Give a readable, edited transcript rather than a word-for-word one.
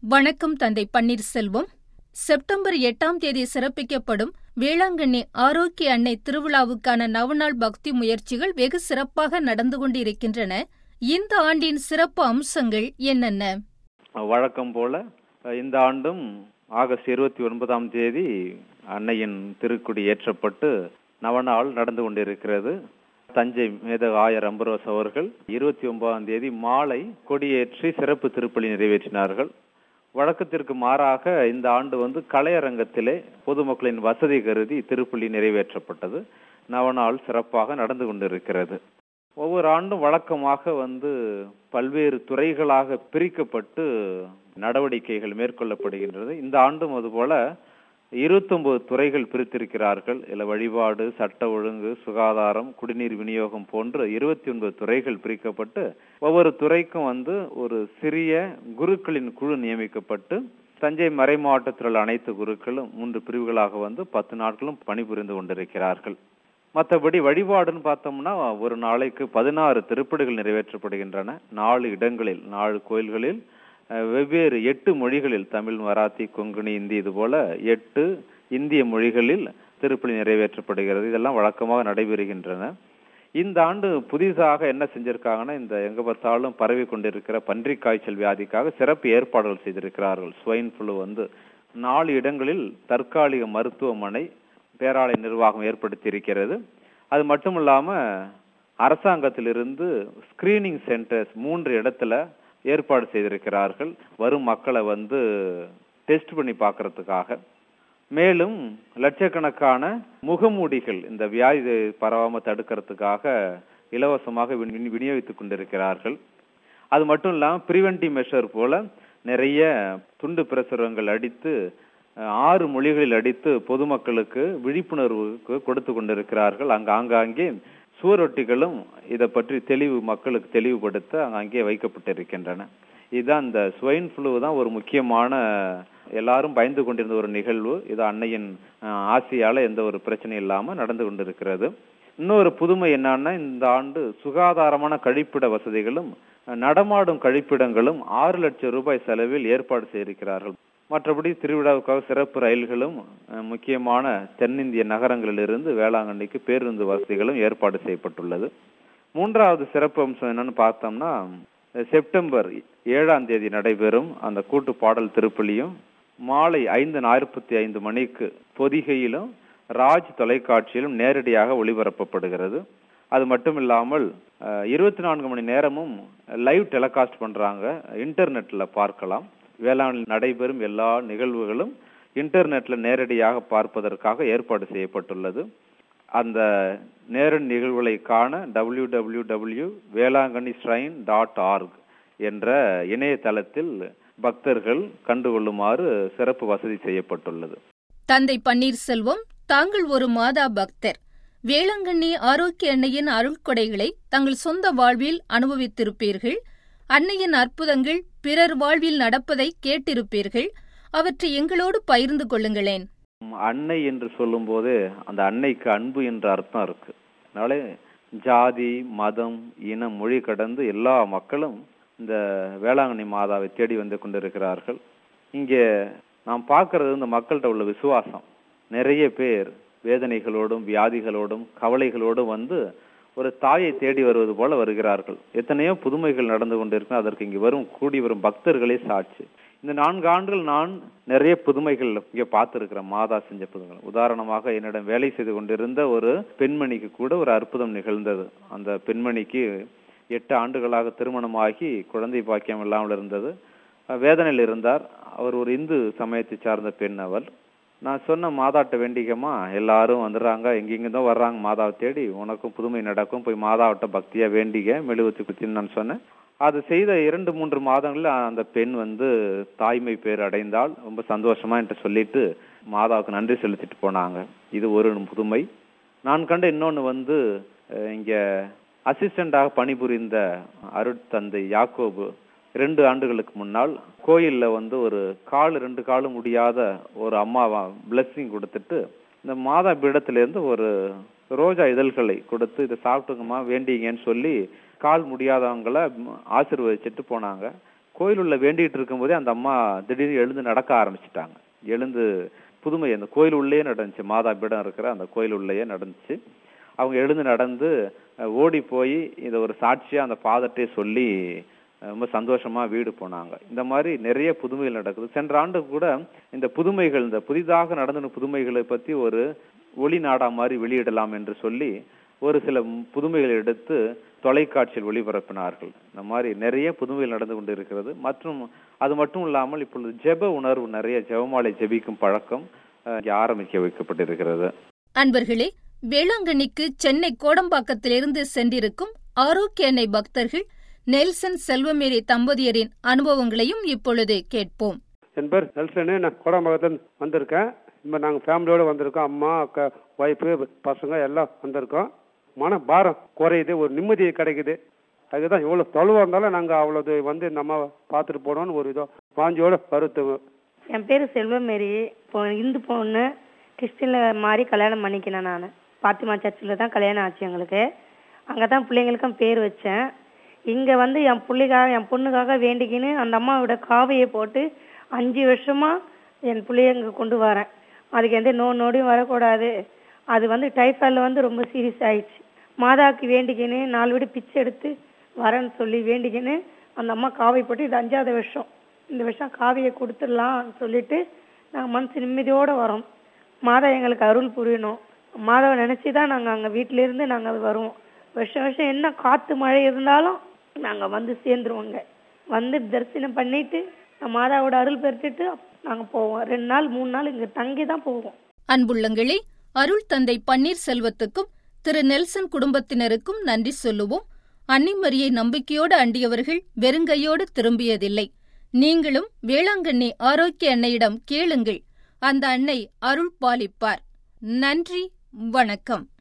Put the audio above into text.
வணக்கம் தந்தை பன்னீர்செல்வம். செப்டம்பர் 8ஆம் தேதி சிறப்பிக்கப்படும் வேளாங்கண்ணி ஆரோக்கிய அன்னை திருவிழாவுக்கான நவநாள் பக்தி முயற்சிகள் வெகு சிறப்பாக நடந்து கொண்டிருக்கின்றன. இந்த ஆண்டின் சிறப்பு அம்சங்கள் என்னென்ன? வழக்கம் போல இந்த ஆண்டும் ஆகஸ்ட் 29ஆம் தேதி அன்னையின் திருக்குடி ஏற்றப்பட்டு நவநாள் நடந்து கொண்டிருக்கிறது. தஞ்சை மேதகு ஆயர் அம்பரோஸ் அவர்கள் 29ஆம் தேதி மாலை கொடியேற்றி சிறப்பு திருப்பலி நிறைவேற்றினார்கள். வழக்கத்திற்கு மாறாக இந்த ஆண்டு கலையரங்கத்திலே பொதுமக்களின் வசதி கருதி திருப்பலி நிறைவேற்றப்பட்டது. நவநாள் சிறப்பாக நடந்து கொண்டிருக்கிறது. ஒவ்வொரு ஆண்டும் வழக்கமாக பல்வேறு துறைகளாக பிரிக்கப்பட்டு நடவடிக்கைகள் மேற்கொள்ளப்படுகின்றது. இந்த ஆண்டும் அதுபோல 29 துறைகள் பிரித்திருக்கிறார்கள். இதில் வழிபாடு, சட்ட ஒழுங்கு, சுகாதாரம், குடிநீர் விநியோகம் போன்ற 29 துறைகள் பிரிக்கப்பட்டு ஒவ்வொரு துறைக்கும் ஒரு சிறிய குருக்களின் குழு நியமிக்கப்பட்டு தஞ்சை மறை மாவட்டத்தில் உள்ள அனைத்து குருக்களும் 3 பிரிவுகளாக 10 நாட்களும் பணிபுரிந்து கொண்டிருக்கிறார்கள். மற்றபடி வழிபாடுன்னு பார்த்தோம்னா ஒரு நாளைக்கு 16 திருப்படிகள் நிறைவேற்றப்படுகின்றன. 4 இடங்களில் 4 கோயில்களில் வெவ்வேறு 8 மொழிகளில் தமிழ், மராத்தி, கொங்கணி, இந்தி இதுபோல 8 இந்திய மொழிகளில் திருப்பலி நிறைவேற்றப்படுகிறது. இதெல்லாம் வழக்கமாக நடைபெறுகின்றன. இந்த ஆண்டு புதிதாக என்ன செஞ்சிருக்காங்கன்னா, இந்த எங்க பார்த்தாலும் பரவி கொண்டிருக்கிற பன்றிக் காய்ச்சல் வியாதிக்காக சிறப்பு ஏற்பாடுகள் செய்திருக்கிறார்கள். ஸ்வைன் ஃப்ளூ 4 இடங்களில் தற்காலிக மருத்துவமனை பேராலய நிர்வாகம் ஏற்படுத்தி இருக்கிறது. அது மட்டும் இல்லாம அரசாங்கத்திலிருந்து ஸ்கிரீனிங் சென்டர்ஸ் 3 இடத்துல ஏற்பாடு செய்திருக்கிறார்கள். வரும் மக்களை டெஸ்ட் பண்ணி பார்க்கறதுக்காக. மேலும் லட்சக்கணக்கான முகமூடிகள் இந்த வியாதி பரவாம தடுக்கிறதுக்காக இலவசமாக விநியோகித்துக் கொண்டிருக்கிறார்கள். அது மட்டும் இல்லாம பிரிவென்டிவ் மெஷர் போல நிறைய துண்டு பிரசுரங்கள் அடித்து 6 மொழிகளில் அடித்து பொதுமக்களுக்கு விழிப்புணர்வு கொடுத்து கொண்டிருக்கிறார்கள். ஆங்காங்கே சுவரொட்டிகளும் இதை பற்றி மக்களுக்கு தெளிவுபடுத்த அங்கே வைக்கப்பட்டிருக்கின்றன. இதுதான் இந்த ஸ்வைன் ஃப்ளூ தான் ஒரு முக்கியமான எல்லாரும் பயந்து கொண்டிருந்த ஒரு நிகழ்வு. இது அன்னையின் ஆசையால எந்த ஒரு பிரச்சனையும் இல்லாம நடந்து கொண்டிருக்கிறது. இன்னொரு புதுமை என்னன்னா, இந்த ஆண்டு சுகாதாரமான கழிப்பிட வசதிகளும் நடமாடும் கழிப்பிடங்களும் 6 லட்சம் ரூபாய் செலவில் ஏற்பாடு செய்திருக்கிறார்கள். மற்றபடி திருவிழாவுக்காக சிறப்பு ரயில்களும் முக்கியமான தென்னிந்திய நகரங்களிலிருந்து வேளாங்கண்ணிக்கு பேருந்து வசதிகளும் ஏற்பாடு செய்யப்பட்டுள்ளது. 3வது சிறப்பு அம்சம் என்னன்னு பார்த்தோம்னா, செப்டம்பர் 7ஆம் தேதி நடைபெறும் அந்த கூட்டு பாடல் திருப்பலியும் மாலை 5:45 மணிக்கு பொதிகையிலும் ராஜ் தொலைக்காட்சியிலும் நேரடியாக ஒளிபரப்பப்படுகிறது. அது மட்டும் இல்லாமல் 24 மணி நேரமும் லைவ் டெலிகாஸ்ட் பண்றாங்க. இன்டர்நெட்ல பார்க்கலாம். வேளாண்மையில் நடைபெறும் எல்லா நிகழ்வுகளும் இன்டர்நெட்ல நேரடியாக பார்ப்பதற்காக ஏற்பாடு செய்யப்பட்டுள்ளது. அந்த நேர நிகழ்வுகளை காண www.velangannishrain.org என்ற இணையதளத்தில் பக்தர்கள் கண்டுகொள்ளுமாறு சிறப்பு வசதி செய்யப்பட்டுள்ளது. தந்தை பன்னீர்செல்வம், தாங்கள் ஒரு மாதா பக்தர். வேளாங்கண்ணி ஆரோக்கிய அன்னையின் அருள்கொடைகளை தங்கள் சொந்த வாழ்வில் அனுபவித்திருப்பீர்கள். அன்னையின் அற்புதங்கள் பிறர் வாழ்வில் நடப்பதை கேட்டிருப்பீர்கள். அவற்றை எங்களோடு பகிர்ந்து கொள்ளுங்களேன். அன்னை என்று சொல்லும் போது அந்த அன்னைக்கு அன்பு என்ற அர்த்தம் இருக்கு. அதனால ஜாதி, மதம், இனம், மொழி கடந்து எல்லா மக்களும் இந்த வேளாங்கண்ணி மாதாவை தேடி வந்து கொண்டிருக்கிறார்கள். இங்கே நாம் பார்க்கறது இந்த மக்கள்கிட்ட உள்ள விசுவாசம். நிறைய பேர் வேதனைகளோடும் வியாதிகளோடும் கவலைகளோடும் ஒரு தாயை தேடி வருவது போல வருகிறார்கள். எத்தனையோ புதுமைகள் நடந்து கொண்டிருக்கு. அதற்கு இங்கு கூடி வரும் பக்தர்களே சாட்சி. இந்த 4 ஆண்டுகள் நான் நிறைய புதுமைகள் இங்கே பார்த்திருக்கிறேன். மாதா செஞ்ச புதுமைகள். உதாரணமாக என்னிடம் வேலை செய்து கொண்டிருந்த ஒரு பெண்மணிக்கு கூட ஒரு அற்புதம் நிகழ்ந்தது. அந்த பெண்மணிக்கு 8 ஆண்டுகளாக திருமணமாகி குழந்தை பாக்கியம் இல்லாமல் இருந்தது. வேதனையில் இருந்தார். அவர் ஒரு இந்து சமயத்தை சார்ந்த பெண். அவள் நான் சொன்ன மாதாட்ட வேண்டிக்கமா, எல்லாரும் வந்துடுறாங்க, எங்கெங்கதான் வர்றாங்க மாதாவை தேடி, உனக்கும் புதுமை நடக்கும், போய் மாதாவிட்ட பக்தியா வேண்டிக்க மெழுகுவத்தி குத்தின்னு நான் சொன்னேன். அது செய்த 2-3 மாதங்கள்ல அந்த பெண் தாய்மை பேர் அடைந்தால் ரொம்ப சந்தோஷமா என்று சொல்லிட்டு மாதாவுக்கு நன்றி செலுத்திட்டு போனாங்க. இது ஒரு புதுமை. நான் கண்ட இன்னொன்னு இங்க அசிஸ்டண்டாக பணிபுரிந்த அருட்தந்தை யாக்கோபு 2 ஆண்டுகளுக்கு முன்னால் கோயில்ல ஒரு 2 காலும் முடியாத ஒரு அம்மாவா பிளெஸிங் கொடுத்துட்டு இந்த மாதா பீடத்திலிருந்து ஒரு ரோஜா இதழ்களை கொடுத்து இதை சாப்பிட்டுங்கம்மா வேண்டிங்கன்னு சொல்லி கால் முடியாதவங்களை ஆசீர்வதிச்சுட்டு போனாங்க. கோயில் உள்ள வேண்டிட்டு இருக்கும்போதே அந்த அம்மா திடீர்னு எழுந்து நடக்க ஆரம்பிச்சிட்டாங்க. எழுந்து புதுமை அந்த கோயில் உள்ளே நடந்துச்சு, மாதா பீடம் இருக்கிற அந்த கோயில் உள்ளேயே நடந்துச்சு. அவங்க எழுந்து நடந்து ஓடி போய் இதை ஒரு சாட்சியா அந்த ஃபாதர்ட்டே சொல்லி ரொம்ப சந்தோஷமா வீடு போனாங்க. இந்த மாதிரி நிறைய புதுமைகள் நடக்குது. சென்ற ஆண்டு கூட இந்த புதுமைகள், இந்த புதிதாக நடந்த புதுமைகளை பத்தி ஒரு ஒளி நாடா மாதிரி வெளியிடலாம் என்று சொல்லி ஒரு சில புதுமைகளை எடுத்து தொலைக்காட்சியில் ஒளிபரப்பினார்கள். இந்த மாதிரி நிறைய புதுமைகள் நடந்து கொண்டு இருக்கிறது. மற்றும் அது மட்டும் இல்லாமல் இப்பொழுது ஜெப உணர்வு, நிறைய ஜெபமாலை ஜெபிக்கும் பழக்கம் ஆரம்பிக்க வைக்கப்பட்டிருக்கிறது. அன்பர்களே, வேளாங்கண்ணிக்கு சென்னை கோடம்பாக்கத்திலிருந்து சென்றிருக்கும் ஆரோக்கிய அன்னை பக்தர்கள் நெல்சன் செல்வமேரி தம்பதியரின் அனுபவங்களையும் இப்பொழுது கேட்போம். என் பேர் நெல்சனு. நான் கோடம்பாக்கத்தில் வந்திருக்கேன். இப்போ நாங்கள் ஃபேமிலியோடு வந்திருக்கோம். அம்மா, அக்கா, ஒய்ஃபு, பசங்க எல்லாம் வந்திருக்கோம். மன பாரம் குறையுது, ஒரு நிம்மதி கிடைக்குது. அதுதான் எவ்வளோ தொலைவாக இருந்தாலும் நாங்கள் அவ்வளோது வந்து நம்ம பார்த்துட்டு போனோம்னு ஒரு இதோ வாஞ்சியோட வருத்துங்க. என் பேர் செல்வமேரி. இப்போ இந்து பொண்ணு கிறிஸ்டினில் மாறி கல்யாணம் பண்ணிக்கினேன். நான் பாத்திமா சர்ச்சில் தான் கல்யாணம் ஆச்சு எங்களுக்கு. அங்கே தான் பிள்ளைங்களுக்கும் பேர் வச்சேன். இங்கே வந்து என் பொண்ணுக்காக வேண்டிக்கின்னு அந்த அம்மாவோட காவையை போட்டு 5 வருஷமா என் பிள்ளைய இங்கே கொண்டு வரேன். அதுக்கு எந்த நோடியும் வரக்கூடாது. அது வந்து டைஃபாய்டில் வந்து ரொம்ப சீரியஸ் ஆயிடுச்சு. மாதாவுக்கு வேண்டிக்கின்னு 4 வீடு பிச்சை எடுத்து வரேன்னு சொல்லி வேண்டிக்கின்னு அந்த அம்மா காவை போட்டு இது 5வது வருஷம். இந்த வருஷம் காவியை கொடுத்துடலாம்னு சொல்லிட்டு நாங்கள் மனசு நிம்மதியோடு வரோம். மாதா எங்களுக்கு அருள் புரியணும். மாதாவை நினச்சி தான் நாங்கள் அங்கே வீட்டிலேருந்து நாங்கள் வருவோம். வருஷம் என்ன காற்று மழை இருந்தாலும் நாங்கள் வந்து சேர்ந்துருவோங்க. வந்து தரிசனம் பண்ணிட்டு மாதாவோட அருள் பெற்றுட்டு நாங்கள் போவோம். 2 நாள் 3 நாள் இங்கே தங்கி தான் போவோம். அன்புள்ளங்களே, அருள் தந்தை பன்னீர்செல்வத்துக்கும் திரு நெல்சன் குடும்பத்தினருக்கும் நன்றி சொல்லுவோம். அன்னிமரியை நம்பிக்கையோடு அண்டியவர்கள் வெறுங்கையோடு திரும்பியதில்லை. நீங்களும் வேளாங்கண்ணி ஆரோக்கிய அன்னையிடம் கேளுங்கள். அந்த அன்னை அருள் பாலிப்பார். நன்றி, வணக்கம்.